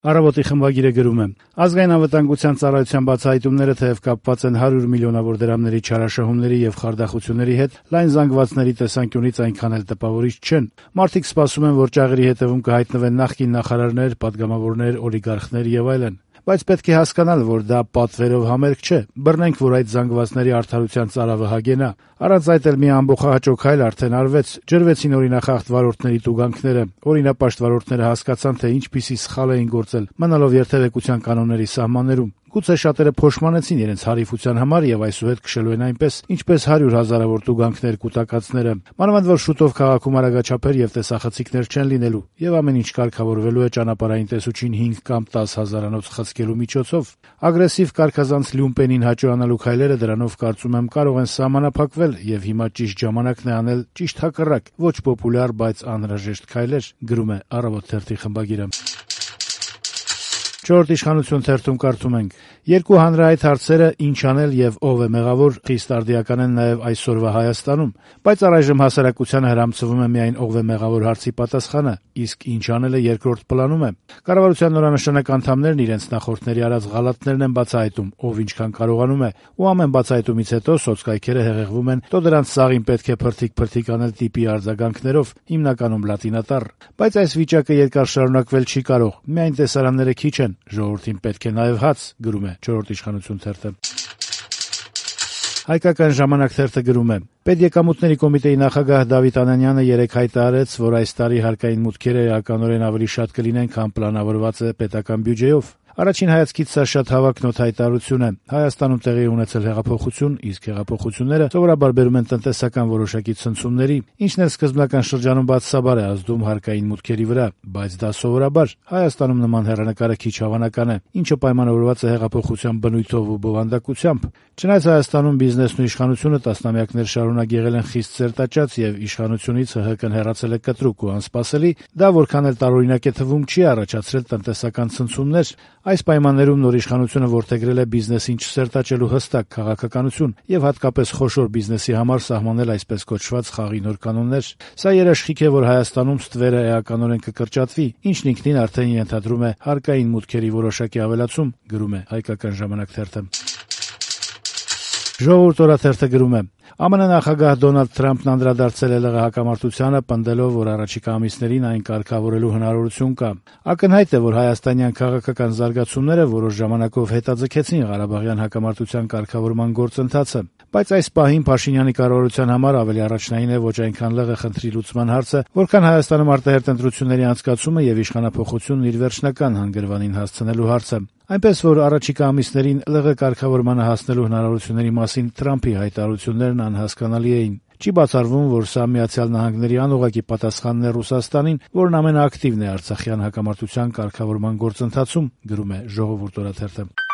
Առավոտի խմբագիրը գրում է. Ազգային անվտանգության ծառայության բացահայտումները թեև կապված են 100 միլիոնավոր դրամների չարաշահումների եւ խարդախությունների հետ, լայն զանգվածների տեսանկյունից այնքան էլ տպավորիչ չեն։ Մարդիկ սպասում են, որ ճաղերի հետևում կհայտնվեն նախկին նախարարներ, падգամավորներ, օլիգարխներ եւ այլն։ Բայց պետք է հասկանալ, որ դա պատվերով համերգ չէ։ Բռնենք, որ այդ զանգվածների արդարության ծարավը հագենա։ Առանց այդ էլ մի ամբողջահաճո քայլ արդեն արվեց։ Ջրվեցին օրինախախտ վարորդների տուգանքները։ Օրինապաշտ վարորդները հասկացան, թե ինչպիսի սխալ էին գործել, մնալով երթևեկության կանոնների սահմաններում։ Գուցե շատերը փոշմանեցին իրենց հարիֆության համար եւ այսուհետ քշելու են այնպես, ինչպես 100 հազարավոր տուգանքներ կուտակածները։ Մանավանդ որ շուտով քաղաքում արագաչափեր եւ տեսախցիկներ չեն լինելու եւ ամեն ինչ կարգավորվելու է ճանապարհային տեսուչին 5 կամ 10 հազարանոց խցկելու միջոցով։ Ագրեսիվ կարգազանց լյումպենին հաճոյանալու քայլերը դրանով կարծում եմ կարող են սահմանափակվել եւ հիմա ճիշտ ժամանակն է անել ճիշտ հակառակ, ոչ պոպուլյար, բայց անհրաժեշտ քայլեր, գրում է Առավոտ թերթի խմբագիրը։ Չորրորդ իշխանություն թերթում կարդում ենք. երկու հանրահայտ հարցերը ինչ անել եւ ով է մեղավոր խիստ արդիական են նաեւ այսօրվա Հայաստանում, բայց առայժմ հասարակությանը հրամցվում է միայն ով է մեղավոր հարցի պատասխանը, իսկ ինչ անելը երկրորդ պլանում է։ Կառավարության նորանշանակ անդամներն իրենց նախորդների արած ղալատներն են բացահայտում, ով ինչքան կարողանում է, ու ամեն բացահայտումից հետո սոցկայքերը հեղեղվում են, то դրանց սաղին պետք է փրթիկ անել տիպի արձագանքներով, հիմնականում լատինատառ։ Բայց այս վիճակը երկար շարունակվել չի կարող, միայն տեսարանները քիչ են, ժողովրդին պետք է նաև հաց, գրում է Չորրորդ իշխանություն թերթը։ Հայկական ժամանակ թերթը գրում է. Պետեկամուտների կոմիտեի նախագահ Դավիթ Անանյանը երեկ հայտարարեց, որ այս տարի հարկային մուտքերը էականորեն ավելի շատ կլինեն, քան պլանավորված է պետական բյուջեով։ Առաջին հայացքից սա շատ հավակնոտ հայտարարություն է։ Հայաստանում տեղի ունեցել հեղափոխություն, իսկ հեղափոխությունները սովորաբար բերում են տնտեսական որոշակի ցնցումների, ինչն էլ սկզբնական շրջանում բացասաբար է ազդում հարկային մուտքերի վրա, բայց դա սովորաբար։ Հայաստանում նման հեռանկարը քիչ հավանական է, ինչը պայմանավորված է հեղափոխության բնույթով ու բովանդակությամբ։ Չնայած Հայաստանում բիզնեսն ու իշխանությունը տասնամյակներ շարունակ եղել են խիստ սերտաճած եւ իշխանությունից ՀՀԿ-ն հեռացել է կտրուկ ու անսպասելի, դա որքան էլ տարօրինակ է թվում, չի առաջացրել տնտեսական ցնցումներ։ Այս պայմաններում նոր իշխանությունը որդեգրել է բիզնեսին չսերտաճելու հստակ քաղաքականություն եւ հատկապես խոշոր բիզնեսի համար սահմանել այսպես կոչված խաղի նոր կանոններ։ Սա երաշխիք է, որ Հայաստանում ստվերը էականորեն կկրճատվի, ինչն ինքնին արդեն ենթադրում է հարկային մուտքերի որոշակի ավելացում, գրում է Հայկական ժամանակ թերթը։ Ժողովուրդ օրաթերթը գրում է. ԱՄՆ նախագահ Դոնալդ Թրամփն անդրադարձել է ԼՂ հակամարտությանը, պնդելով, որ առաջիկա ամիսներին այն կարգավորելու հնարավորություն կա։ Ակնհայտ է, որ հայաստանյան քաղաքական զարգացումները որոշ ժամանակով հետաձգեցին Ղարաբաղյան հակամարտության կարգավորման գործընթացը, բայց այս պահին Փաշինյանի կառավարության համար ավելի առաջնային է ոչ այնքան ԼՂ խնդրի լուծման հարցը, որքան Հայաստանում արտահերթ ընտրությունների անցկացումը եւ իշխանափոխությունն իր վերջնական հանգրվանին հասցնելու հարցը։ Այնպես որ առաջիկա ամիսներին ԼՂ կարգավորմանը հասնելու հնարավորությունների մասին Թրամփի հայտարարություններն անհասկանալի էին։ Չի բացառվում, որ սա Միացյալ Նահանգների անուղղակի պատասխանն է Ռուսաստանին, որն ամենաակտիվն է Արցախյան հակամարտության կարգավորման գործընթացում, գրում է Ժողովուրդ օրաթերթը։